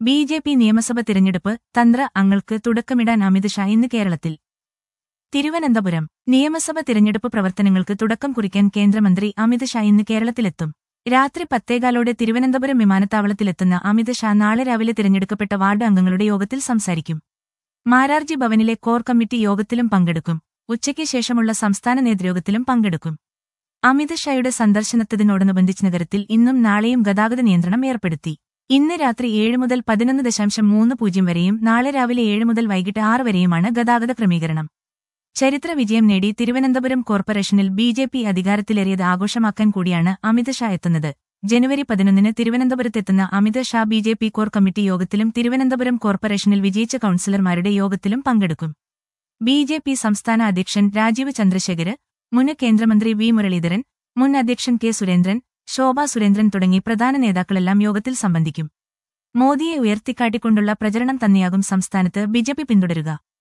BJP. നിയമസഭ തിരഞ്ഞെടുപ്പ് തന്ത്ര അങ്ങൾക്ക് തുടക്കമിടാൻ അമിത് ഷാ ഇന്ന് കേരളത്തിൽ. തിരുവനന്തപുരം നിയമസഭ തിരഞ്ഞെടുപ്പ് പ്രവർത്തനങ്ങൾക്ക് തുടക്കം കുറിക്കാൻ കേന്ദ്രമന്ത്രി അമിത് ഷാ ഇന്ന് കേരളത്തിലെത്തും. രാത്രി 10:15 തിരുവനന്തപുരം വിമാനത്താവളത്തിലെത്തുന്ന അമിത് ഷാ നാളെ രാവിലെ തിരഞ്ഞെടുക്കപ്പെട്ട വാർഡ് അംഗങ്ങളുടെ യോഗത്തിൽ സംസാരിക്കും. മാരാർജി ഭവനിലെ കോർ കമ്മിറ്റി യോഗത്തിലും പങ്കെടുക്കും. ഉച്ചയ്ക്ക് ശേഷമുള്ള സംസ്ഥാന നേതൃയോഗത്തിലും പങ്കെടുക്കും. അമിത് ഷായുടെ സന്ദർശനത്തിനോടനുബന്ധിച്ച് നഗരത്തിൽ ഇന്നും നാളെയും ഗതാഗത നിയന്ത്രണം ഏർപ്പെടുത്തി. ഇന്ന് രാത്രി 7 മുതൽ 11:30 വരെയും നാളെ രാവിലെ 7 മുതൽ വൈകിട്ട് 6 വരെയുമാണ് ഗതാഗത ക്രമീകരണം. ചരിത്ര വിജയം നേടി തിരുവനന്തപുരം കോർപ്പറേഷനിൽ ബി.ജെ.പി. അധികാരത്തിലേറിയത് ആഘോഷമാക്കാൻ കൂടിയാണ് അമിത് ഷാ എത്തുന്നത്. ജനുവരി 11-ന് തിരുവനന്തപുരത്തെത്തുന്ന Amit Shah BJP. Core committee യോഗത്തിലും തിരുവനന്തപുരം കോർപ്പറേഷനിൽ വിജയിച്ച കൌൺസിലർമാരുടെ യോഗത്തിലും പങ്കെടുക്കും. ബി.ജെ.പി. സംസ്ഥാന അധ്യക്ഷൻ രാജീവ് ചന്ദ്രശേഖര്, മുൻ കേന്ദ്രമന്ത്രി വി. മുരളീധരൻ, മുൻ അധ്യക്ഷൻ കെ. സുരേന്ദ്രൻ, ശോഭാ സുരേന്ദ്രൻ തുടങ്ങി പ്രധാന നേതാക്കളെല്ലാം യോഗത്തിൽ സംബന്ധിക്കും. മോദിയെ ഉയർത്തിക്കാട്ടിക്കൊണ്ടുള്ള പ്രചരണം തന്നെയാകും സംസ്ഥാനത്ത് ബി.ജെ.പി. പിന്തുടരുക.